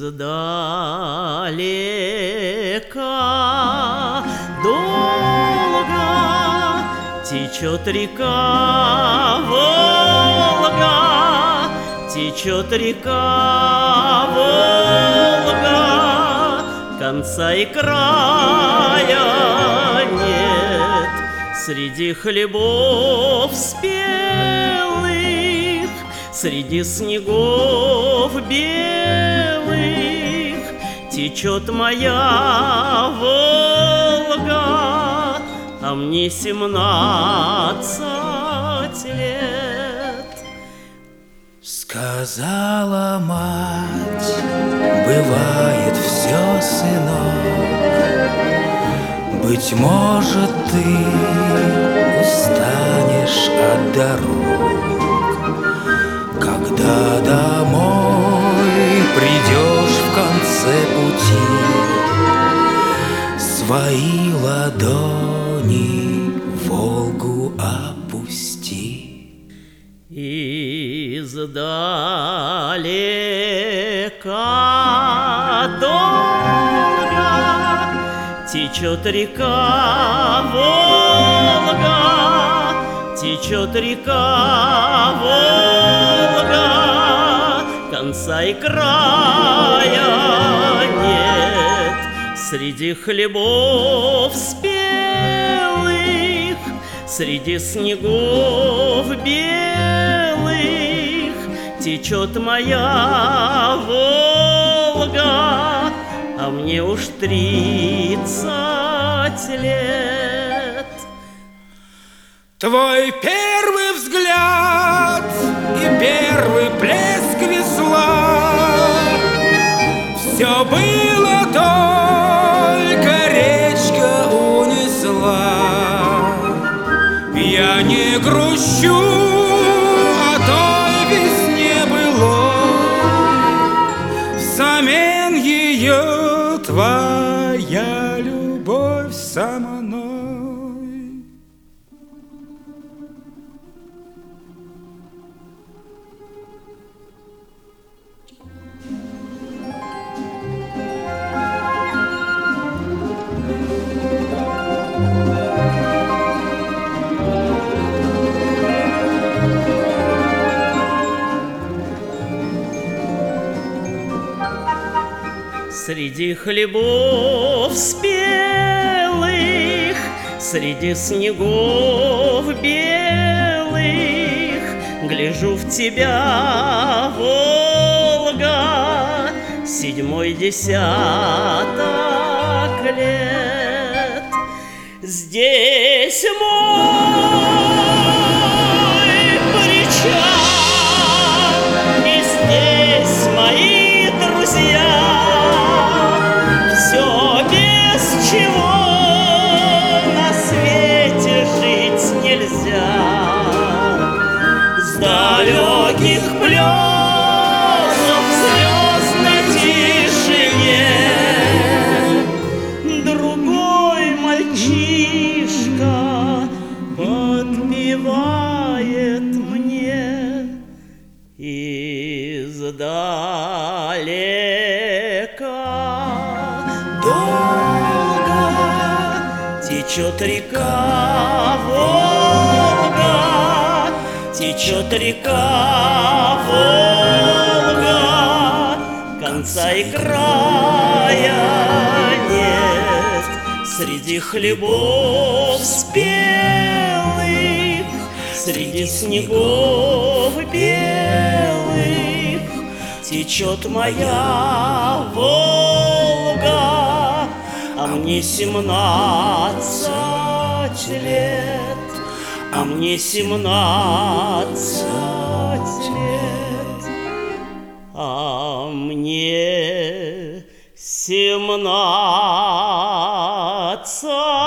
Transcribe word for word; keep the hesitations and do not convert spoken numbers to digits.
Издалека долго течет река Волга, течет река Волга, конца и края нет. Среди хлебов спелых, среди снегов белых течет моя Волга, а мне семнадцать лет. Сказала мать: бывает все, сынок, быть может, ты устанешь от дорог, когда домой придешь в конце пути, свои ладони в Волгу опусти. Издалека долго течет река Волга, течет река Волга, конца и края нет. Среди хлебов спелых, среди снегов белых течет моя Волга, а мне уж тридцать лет. Твой первый взгляд и первый плеск весла — все было только речка унесла. Я не грущу о той весне былой, взамен ее твоя любовь со мной. Среди хлебов спелых, среди снегов белых гляжу в тебя, Волга, седьмой десяток лет. Здесь мой причал, и здесь мои друзья. Чего на свете жить нельзя, с далеких плесов в звездной тишине другой мальчишка подпевает мне. Издалека долго течет река Волга, течет река Волга, конца и края нет. Среди хлебов спелых, среди снегов белых течет моя Волга, а мне семнадцать лет, а мне семнадцать лет, а мне семнадцать.